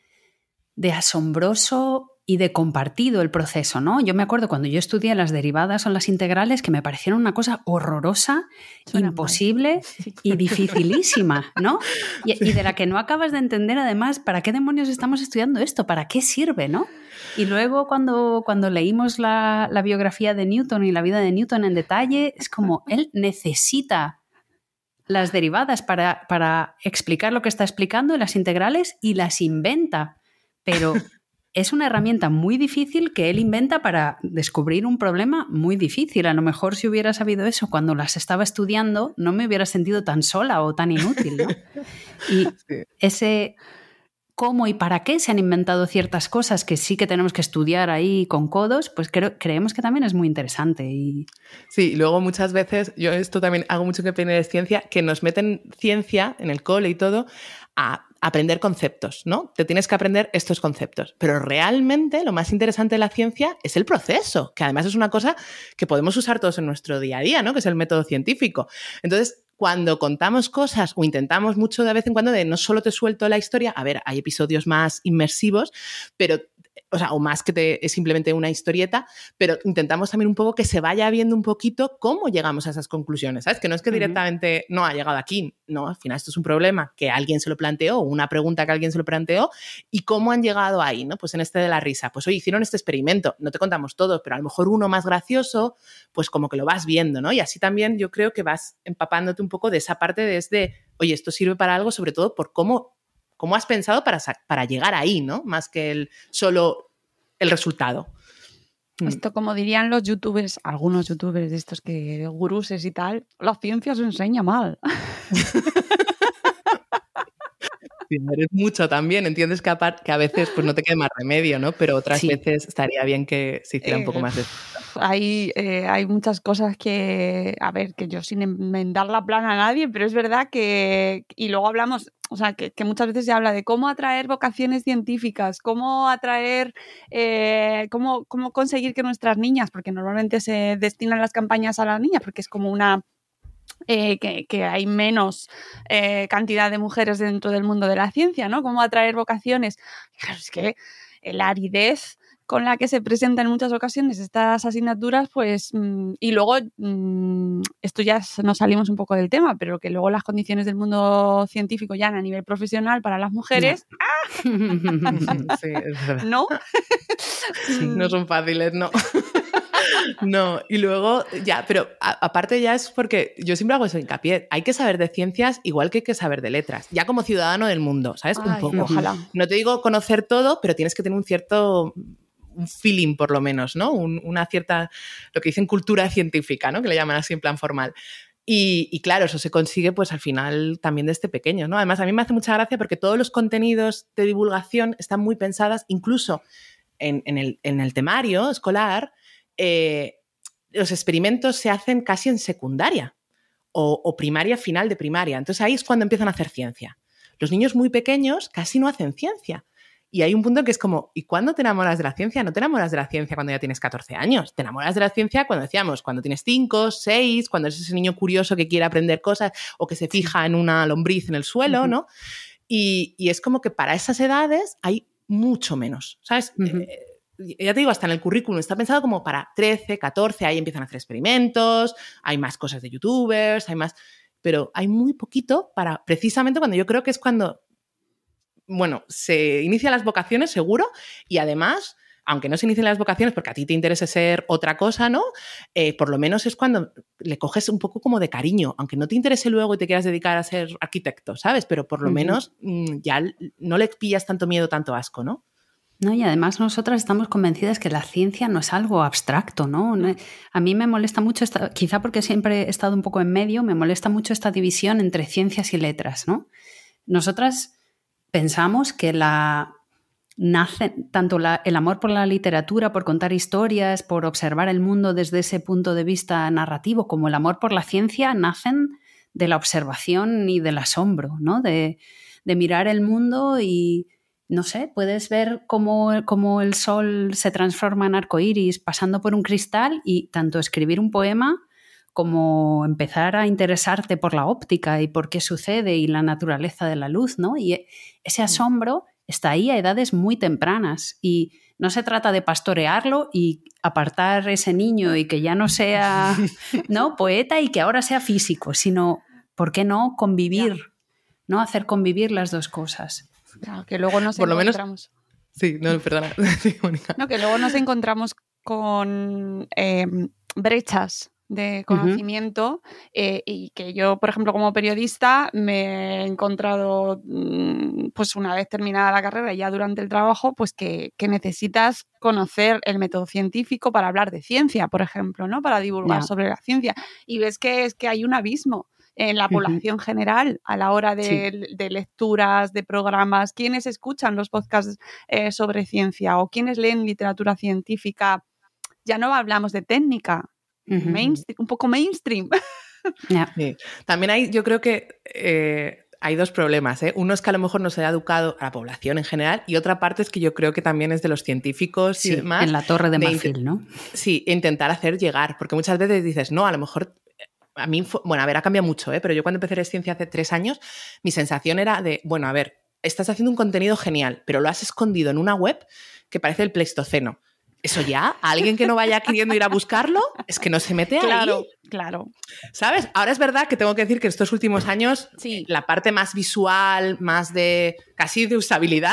de asombroso y de compartido el proceso, ¿no? Yo me acuerdo cuando yo estudié las derivadas o las integrales que me parecieron una cosa horrorosa, Suena imposible mal. Y dificilísima, ¿no? Y, sí. y de la que no acabas de entender además para qué demonios estamos estudiando esto, para qué sirve, ¿no? Y luego cuando, cuando leímos la, la biografía de Newton y la vida de Newton en detalle, es como él necesita las derivadas para, para explicar lo que está explicando y las integrales y las inventa, pero es una herramienta muy difícil que él inventa para descubrir un problema muy difícil. A lo mejor si hubiera sabido eso cuando las estaba estudiando no me hubiera sentido tan sola o tan inútil, ¿no? Y sí. ese... cómo y para qué se han inventado ciertas cosas que sí que tenemos que estudiar ahí con codos, pues creo, creemos que también es muy interesante. Y... Sí, luego muchas veces, yo esto también hago mucho que viene de ciencia, que nos meten ciencia en el cole y todo a aprender conceptos, ¿no? Te tienes que aprender estos conceptos. Pero realmente lo más interesante de la ciencia es el proceso, que además es una cosa que podemos usar todos en nuestro día a día, ¿no? Que es el método científico. Entonces, cuando contamos cosas o intentamos mucho de vez en cuando de no solo te suelto la historia, a ver, hay episodios más inmersivos, pero, o sea, o más que te, es simplemente una historieta, pero intentamos también un poco que se vaya viendo un poquito cómo llegamos a esas conclusiones, ¿sabes? Que no es que directamente no ha llegado aquí, no, al final esto es un problema que alguien se lo planteó, una pregunta que alguien se lo planteó y cómo han llegado ahí, ¿no? Pues en este de la risa, pues oye, hicieron este experimento, no te contamos todo, pero a lo mejor uno más gracioso, pues como que lo vas viendo, ¿no? Y así también yo creo que vas empapándote un poco de esa parte desde, oye, esto sirve para algo, sobre todo por cómo, cómo has pensado para, para llegar ahí, ¿no? Más que el, solo el resultado. Esto, como dirían los youtubers, algunos youtubers de estos que guruses y tal, la ciencia se enseña mal. eres mucho también, entiendes que a, que a veces pues no te quede más remedio, ¿no? Pero otras sí. veces estaría bien que se hiciera eh, un poco más de... Hay, eh, hay muchas cosas que, a ver, que yo sin enmendar la plana a nadie, pero es verdad que, y luego hablamos, o sea, que, que muchas veces se habla de cómo atraer vocaciones científicas, cómo atraer, eh, cómo, cómo conseguir que nuestras niñas, porque normalmente se destinan las campañas a las niñas, porque es como una... Eh, que, que hay menos eh, cantidad de mujeres dentro del mundo de la ciencia, ¿no? Cómo atraer vocaciones. Claro, es que la aridez con la que se presentan en muchas ocasiones estas asignaturas, pues, mmm, y luego, mmm, esto ya nos salimos un poco del tema, pero que luego las condiciones del mundo científico ya a nivel profesional para las mujeres, no. ¡Ah! Sí, es verdad. ¿No? Sí, no son fáciles, no. No, y luego ya, pero a, aparte ya es porque yo siempre hago eso hincapié, hay que saber de ciencias igual que hay que saber de letras, ya como ciudadano del mundo, ¿sabes? Ay, un poco. Ojalá. No te digo conocer todo, pero tienes que tener un cierto... un feeling por lo menos, ¿no? Un, una cierta, lo que dicen cultura científica, ¿no? Que le llaman así en plan formal. Y, y claro, eso se consigue pues al final también desde pequeño, ¿no? Además a mí me hace mucha gracia porque todos los contenidos de divulgación están muy pensadas, incluso en, en, el, en el temario escolar, eh, los experimentos se hacen casi en secundaria o, o primaria final de primaria. Entonces ahí es cuando empiezan a hacer ciencia. Los niños muy pequeños casi no hacen ciencia. Y hay un punto que es como, ¿y cuándo te enamoras de la ciencia? No te enamoras de la ciencia cuando ya tienes catorce años. Te enamoras de la ciencia cuando decíamos, cuando tienes cinco, seis, cuando eres ese niño curioso que quiere aprender cosas o que se fija en una lombriz en el suelo, uh-huh. ¿no? Y, y es como que para esas edades hay mucho menos, ¿sabes? Uh-huh. Eh, ya te digo, hasta en el currículum está pensado como para trece, catorce, ahí empiezan a hacer experimentos, hay más cosas de youtubers, hay más... Pero hay muy poquito para, precisamente cuando yo creo que es cuando... Bueno, se inician las vocaciones, seguro, y además, aunque no se inicien las vocaciones porque a ti te interese ser otra cosa, ¿no? Eh, por lo menos es cuando le coges un poco como de cariño, aunque no te interese luego y te quieras dedicar a ser arquitecto, ¿sabes? Pero por lo uh-huh. menos mmm, ya no le pillas tanto miedo, tanto asco, ¿no? No, y además nosotras estamos convencidas que la ciencia no es algo abstracto, ¿no? A mí me molesta mucho, esta, quizá porque siempre he estado un poco en medio, me molesta mucho esta división entre ciencias y letras, ¿no? Nosotras... Pensamos que la nace tanto la, el amor por la literatura, por contar historias, por observar el mundo desde ese punto de vista narrativo, como el amor por la ciencia, nacen de la observación y del asombro, ¿no? De, de mirar el mundo y, no sé, puedes ver cómo, cómo el sol se transforma en arcoíris pasando por un cristal y tanto escribir un poema como empezar a interesarte por la óptica y por qué sucede y la naturaleza de la luz, ¿no? Y ese asombro está ahí a edades muy tempranas y no se trata de pastorearlo y apartar ese niño y que ya no sea, ¿no? poeta y que ahora sea físico, sino, ¿por qué no convivir? ¿No? Hacer convivir las dos cosas. Claro, que luego nos por encontramos... Lo menos... Sí, no, perdona. Sí, Mónica. No, que luego nos encontramos con eh, brechas de conocimiento uh-huh. eh, y que yo, por ejemplo, como periodista me he encontrado, pues una vez terminada la carrera y ya durante el trabajo, pues que, que necesitas conocer el método científico para hablar de ciencia, por ejemplo, ¿no? Para divulgar yeah. sobre la ciencia. Y ves que es que hay un abismo en la población uh-huh. general a la hora de, sí. de lecturas, de programas. ¿Quiénes escuchan los podcasts eh, sobre ciencia o quiénes leen literatura científica? Ya no hablamos de técnica. Mainstream, un poco mainstream. Yeah. Sí. También hay, yo creo que eh, hay dos problemas, ¿eh? Uno es que a lo mejor no se ha educado a la población en general y otra parte es que yo creo que también es de los científicos sí, y demás. En la torre de, de marfil, int- ¿no? Sí, intentar hacer llegar, porque muchas veces dices, no, a lo mejor... A mí, fue, bueno, a ver, ha cambiado mucho, ¿eh? Pero yo cuando empecé a ciencia hace tres años, mi sensación era de, bueno, a ver, estás haciendo un contenido genial, pero lo has escondido en una web que parece el Pleistoceno. Eso ya, a alguien que no vaya queriendo ir a buscarlo, es que no se mete ahí. Claro, claro. ¿Sabes? Ahora es verdad que tengo que decir que estos últimos años sí. la parte más visual, más de casi de usabilidad,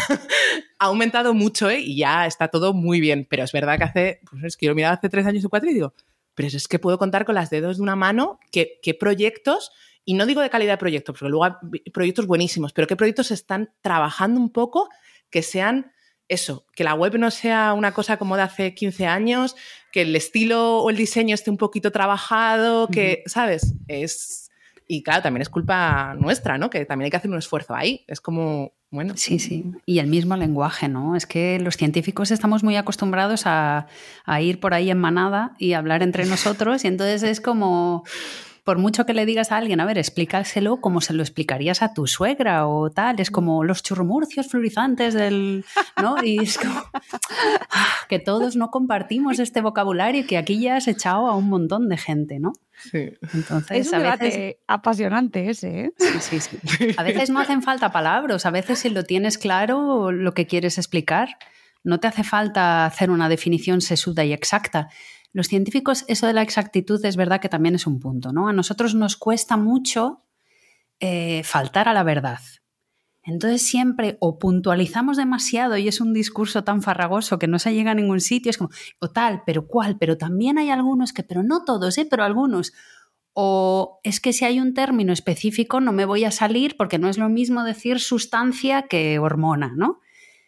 ha aumentado mucho, ¿eh? Y ya está todo muy bien. Pero es verdad que hace, pues es que yo miraba hace tres años o cuatro y digo, pero es que puedo contar con las dedos de una mano qué, qué proyectos, y no digo de calidad de proyectos, porque luego hay proyectos buenísimos, pero qué proyectos están trabajando un poco que sean... Eso, que la web no sea una cosa como de hace quince años, que el estilo o el diseño esté un poquito trabajado, que, uh-huh. ¿sabes? Es... Y claro, también es culpa nuestra, ¿no? Que también hay que hacer un esfuerzo ahí. Es como, bueno... Sí, sí. Y el mismo lenguaje, ¿no? Es que los científicos estamos muy acostumbrados a, a ir por ahí en manada y hablar entre nosotros y entonces es como... Por mucho que le digas a alguien, a ver, explícaselo como se lo explicarías a tu suegra o tal, es como los churrumurcios fluorizantes del... ¿no? Y es como que todos no compartimos este vocabulario que aquí ya has echado a un montón de gente, ¿no? Sí. Entonces, es un a debate veces... apasionante ese, ¿eh? Sí, sí, sí. A veces no hacen falta palabras, a veces si lo tienes claro lo que quieres explicar, no te hace falta hacer una definición sesuda y exacta. Los científicos, eso de la exactitud es verdad que también es un punto, ¿no? A nosotros nos cuesta mucho eh, faltar a la verdad. Entonces siempre o puntualizamos demasiado y es un discurso tan farragoso que no se llega a ningún sitio, es como, o tal, pero cuál, pero también hay algunos que, pero no todos, ¿eh? Pero algunos. O es que si hay un término específico no me voy a salir porque no es lo mismo decir sustancia que hormona, ¿no?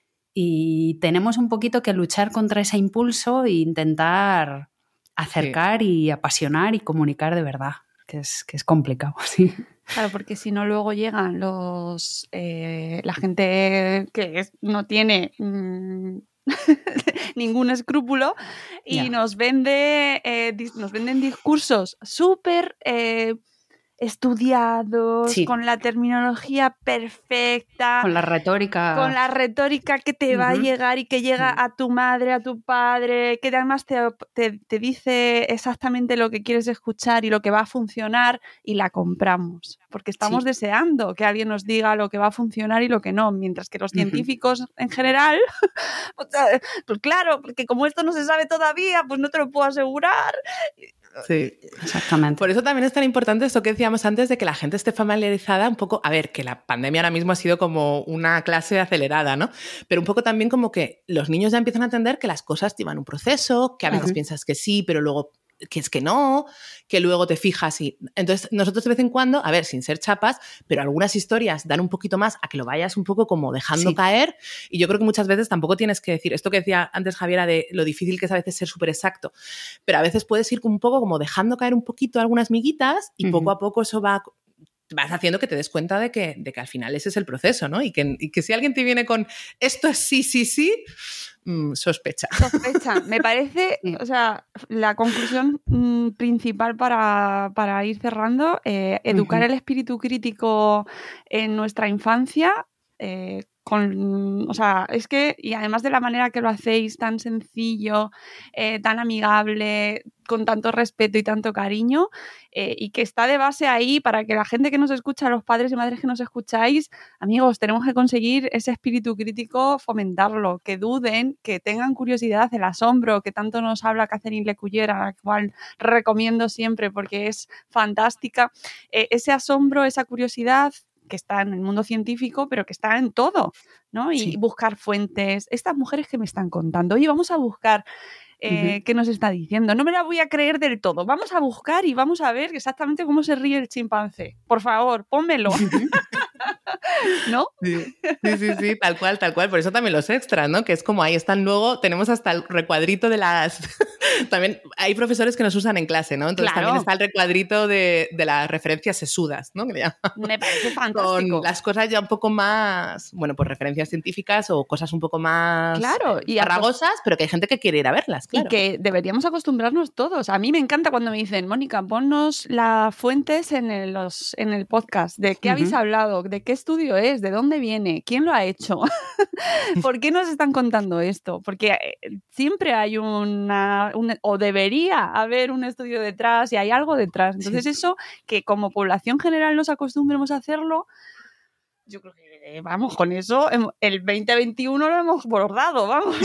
Y tenemos un poquito que luchar contra ese impulso e intentar acercar sí. y apasionar y comunicar de verdad, que es, que es complicado, sí. Claro, porque si no luego llegan los eh, la gente que es, no tiene mmm, ningún escrúpulo y yeah. nos vende eh, nos venden discursos súper eh, estudiados, sí. con la terminología perfecta, con la retórica, con la retórica que te uh-huh. va a llegar y que llega uh-huh. a tu madre, a tu padre, que además te, te, te dice exactamente lo que quieres escuchar y lo que va a funcionar y la compramos, porque estamos sí. deseando que alguien nos diga lo que va a funcionar y lo que no, mientras que los uh-huh. científicos en general, pues claro, porque como esto no se sabe todavía, pues no te lo puedo asegurar. Sí, exactamente. Por eso también es tan importante esto que decíamos antes de que la gente esté familiarizada un poco, a ver, que la pandemia ahora mismo ha sido como una clase acelerada, ¿no? Pero un poco también como que los niños ya empiezan a entender que las cosas llevan un proceso, que a veces uh-huh. piensas que sí, pero luego que es que no, que luego te fijas y... Entonces nosotros de vez en cuando, a ver, sin ser chapas, pero algunas historias dan un poquito más a que lo vayas un poco como dejando sí. caer y yo creo que muchas veces tampoco tienes que decir, esto que decía antes Javiera de lo difícil que es a veces ser súper exacto, pero a veces puedes ir un poco como dejando caer un poquito algunas miguitas y uh-huh. poco a poco eso va... vas haciendo que te des cuenta de que, de que al final ese es el proceso, ¿no? Y que, y que si alguien te viene con esto es sí, sí, sí, mmm, sospecha. Sospecha. Me parece, o sea, la conclusión mmm, principal para, para ir cerrando, eh, educar uh-huh. el espíritu crítico en nuestra infancia, eh, con, o sea, es que, y además de la manera que lo hacéis, tan sencillo, eh, tan amigable, con tanto respeto y tanto cariño, eh, y que está de base ahí para que la gente que nos escucha, los padres y madres que nos escucháis, amigos, tenemos que conseguir ese espíritu crítico, fomentarlo, que duden, que tengan curiosidad, el asombro, que tanto nos habla Catherine Lecuyer, a la cual recomiendo siempre porque es fantástica, eh, ese asombro, esa curiosidad, que está en el mundo científico, pero que está en todo, ¿no? Y sí. buscar fuentes. Estas mujeres que me están contando, oye, vamos a buscar eh, uh-huh. qué nos está diciendo. No me la voy a creer del todo. Vamos a buscar y vamos a ver exactamente cómo se ríe el chimpancé. Por favor, pónmelo. Uh-huh. ¿No? Sí. sí, sí, sí, tal cual, tal cual. Por eso también los extras, ¿no? Que es como ahí están luego, tenemos hasta el recuadrito de las... también hay profesores que nos usan en clase, ¿no? Entonces claro. también está el recuadrito de, de las referencias sesudas, ¿no? Que le llaman. Me parece fantástico. Con las cosas ya un poco más, bueno, pues referencias científicas o cosas un poco más claro, y farragosas, acost- pero que hay gente que quiere ir a verlas, claro. Y que deberíamos acostumbrarnos todos. A mí me encanta cuando me dicen, Mónica, ponnos las fuentes en el, los, en el podcast, de qué uh-huh. habéis hablado, de qué estudio es, de dónde viene, quién lo ha hecho, por qué nos están contando esto, porque siempre hay una, un, o debería haber un estudio detrás y hay algo detrás. Entonces sí. eso, que como población general nos acostumbremos a hacerlo, yo creo que, vamos, con eso el veinte veintiuno lo hemos bordado, vamos.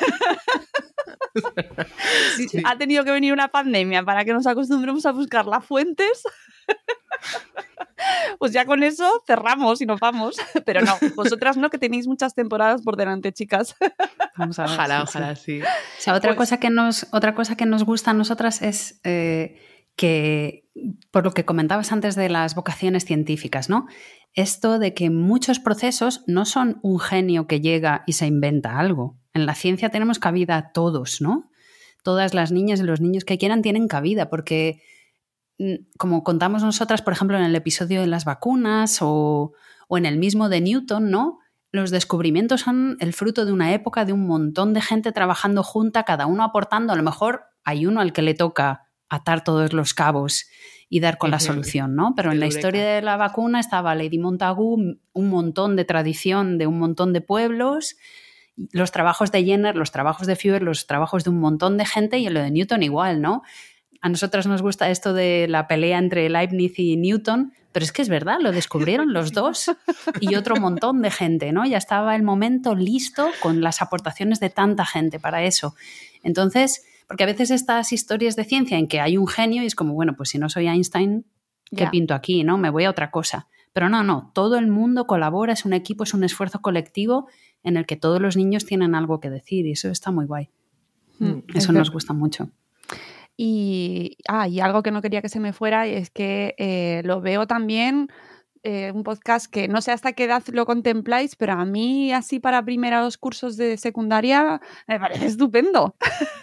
Sí, sí. Ha tenido que venir una pandemia para que nos acostumbremos a buscar las fuentes. Pues ya con eso cerramos y nos vamos. Pero no, vosotras no, que tenéis muchas temporadas por delante, chicas. Vamos a ver, ojalá, sí, ojalá, sí. sí. O sea, otra, pues... cosa que nos, otra cosa que nos gusta a nosotras es eh, que, por lo que comentabas antes de las vocaciones científicas, ¿no? Esto de que muchos procesos no son un genio que llega y se inventa algo. En la ciencia tenemos cabida todos, ¿no? Todas las niñas y los niños que quieran tienen cabida, porque como contamos nosotras, por ejemplo, en el episodio de las vacunas o, o en el mismo de Newton, ¿no? Los descubrimientos son el fruto de una época, de un montón de gente trabajando junta, cada uno aportando. A lo mejor hay uno al que le toca atar todos los cabos y dar con uh-huh. la solución, ¿no? Pero en la historia de la vacuna estaba Lady Montagu, un montón de tradición de un montón de pueblos, los trabajos de Jenner, los trabajos de Feuer, los trabajos de un montón de gente, y en lo de Newton igual, ¿no? A nosotras nos gusta esto de la pelea entre Leibniz y Newton, pero es que es verdad, lo descubrieron los dos y otro montón de gente, ¿no? Ya estaba el momento listo con las aportaciones de tanta gente para eso. Entonces, porque a veces estas historias de ciencia en que hay un genio y es como, bueno, pues si no soy Einstein, ¿qué yeah. pinto aquí, no? Me voy a otra cosa. Pero no, no, todo el mundo colabora, es un equipo, es un esfuerzo colectivo en el que todos los niños tienen algo que decir y eso está muy guay. Mm, eso nos gusta mucho. Y, ah, y algo que no quería que se me fuera es que eh, lo veo también, eh, un podcast que no sé hasta qué edad lo contempláis, pero a mí así para primeros cursos de secundaria me parece estupendo.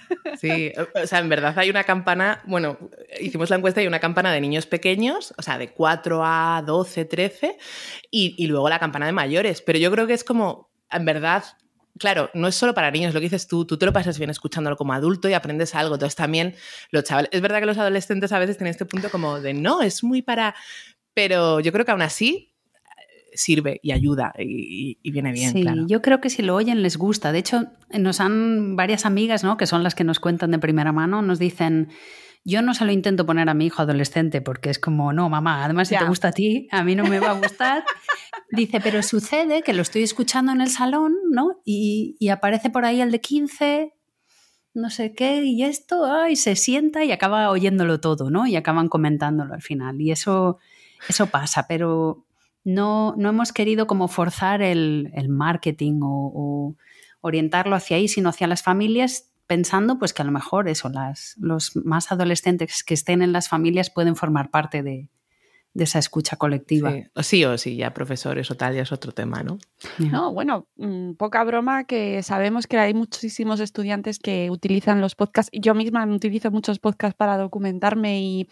Sí, o sea, en verdad hay una campana, bueno, hicimos la encuesta y hay una campana de niños pequeños, o sea, de cuatro a doce, trece, y, y luego la campana de mayores, pero yo creo que es como, en verdad... Claro, no es solo para niños, lo que dices tú, tú te lo pasas bien escuchándolo como adulto y aprendes algo. Entonces también los chavales, es verdad que los adolescentes a veces tienen este punto como de no, es muy para... Pero yo creo que aún así sirve y ayuda y, y viene bien, sí, claro. Yo creo que si lo oyen les gusta. De hecho, nos han varias amigas, ¿no?, que son las que nos cuentan de primera mano, nos dicen... Yo no se lo intento poner a mi hijo adolescente porque es como, no, mamá, además si ya. te gusta a ti, a mí no me va a gustar. Dice, pero sucede que lo estoy escuchando en el salón, ¿no? Y, y aparece por ahí el de quince, no sé qué, y esto, ay, se sienta y acaba oyéndolo todo, ¿no? Y acaban comentándolo al final. Y eso, eso pasa, pero no, no hemos querido como forzar el, el marketing o, o orientarlo hacia ahí, sino hacia las familias, pensando pues que a lo mejor eso, las, los más adolescentes que estén en las familias pueden formar parte de, de esa escucha colectiva. Sí. O sí o sí, ya profesores o tal, ya es otro tema, ¿no? No, bueno, mmm, poca broma que sabemos que hay muchísimos estudiantes que utilizan los podcasts. Yo misma utilizo muchos podcasts para documentarme y,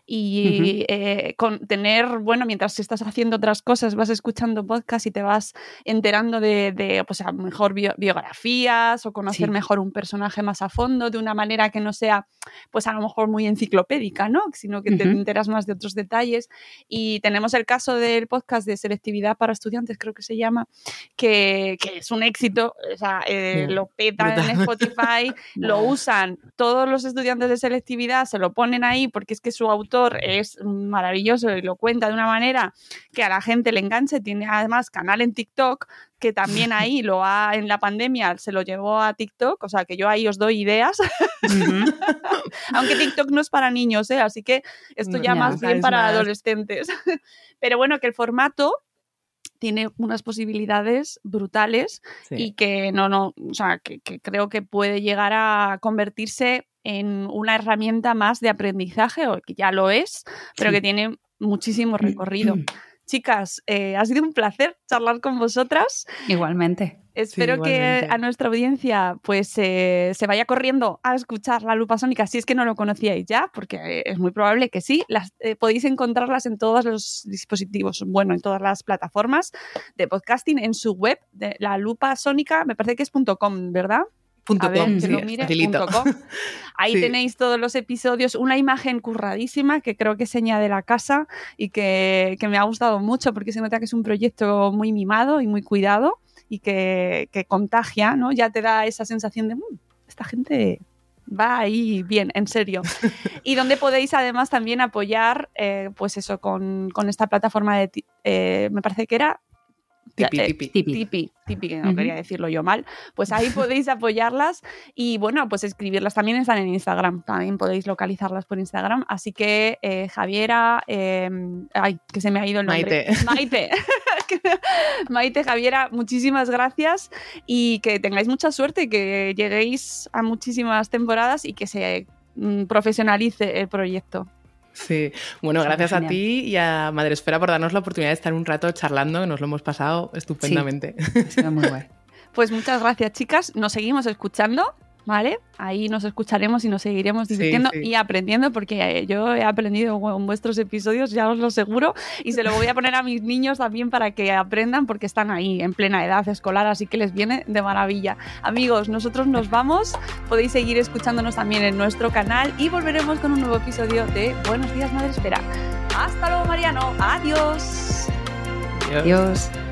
y uh-huh. eh, con tener, bueno, mientras estás haciendo otras cosas vas escuchando podcasts y te vas enterando de, de pues a lo mejor bio, biografías o conocer sí. mejor un personaje más a fondo de una manera que no sea, pues a lo mejor muy enciclopédica, ¿no? Sino que uh-huh. te enteras más de otros detalles. Y tenemos el caso del podcast de selectividad para estudiantes, creo que se llama, que, que es un éxito, o sea, eh, sí, lo petan brutal. En Spotify, no. lo usan todos los estudiantes de selectividad, se lo ponen ahí porque es que su autor es maravilloso y lo cuenta de una manera que a la gente le enganche. Tiene además canal en TikTok, que también ahí lo ha, en la pandemia se lo llevó a TikTok, o sea que yo ahí os doy ideas, uh-huh. aunque TikTok no es para niños, ¿eh? Así que esto ya no, más bien para más. adolescentes. Pero bueno, que el formato tiene unas posibilidades brutales sí. y que no, no, o sea, que, que creo que puede llegar a convertirse en una herramienta más de aprendizaje, o que ya lo es, pero sí. que tiene muchísimo recorrido. Chicas, eh, ha sido un placer charlar con vosotras. Igualmente. Espero sí, que a nuestra audiencia pues eh, se vaya corriendo a escuchar La Lupa Sónica, si es que no lo conocíais ya, porque es muy probable que sí. Las, eh, podéis encontrarlas en todos los dispositivos, bueno, en todas las plataformas de podcasting, en su web, de La Lupa Sónica, me parece que es .com, ¿verdad? Punto a ver, com, que sí, lo mire, punto com. Ahí sí. tenéis todos los episodios, una imagen curradísima que creo que es seña de la casa y que, que me ha gustado mucho porque se nota que es un proyecto muy mimado y muy cuidado y que, que contagia, ¿no? Ya te da esa sensación de mmm, esta gente va ahí bien, en serio. Y donde podéis además también apoyar, eh, pues eso, con, con esta plataforma de, eh, me parece que era Tipi, tipi. Tipi, tipi, que no uh-huh. quería decirlo yo mal. Pues ahí podéis apoyarlas y, bueno, pues escribirlas. También están en Instagram, también podéis localizarlas por Instagram. Así que, eh, Javiera, eh, ay, que se me ha ido el nombre. Maite. Maite. Maite, Javiera, muchísimas gracias y que tengáis mucha suerte, que lleguéis a muchísimas temporadas y que se mm, profesionalice el proyecto. Sí, bueno, gracias a ti y a Madresfera por darnos la oportunidad de estar un rato charlando, que nos lo hemos pasado estupendamente. Sí, ha sido muy guay. Pues muchas gracias, chicas. Nos seguimos escuchando. ¿vale? Ahí nos escucharemos y nos seguiremos divirtiendo sí, sí. y aprendiendo, porque yo he aprendido con vuestros episodios, ya os lo aseguro, y se lo voy a poner a mis niños también para que aprendan, porque están ahí en plena edad escolar, así que les viene de maravilla. Amigos, nosotros nos vamos, podéis seguir escuchándonos también en nuestro canal y volveremos con un nuevo episodio de Buenos Días Madresfera. Hasta luego, Mariano. Adiós. Adiós.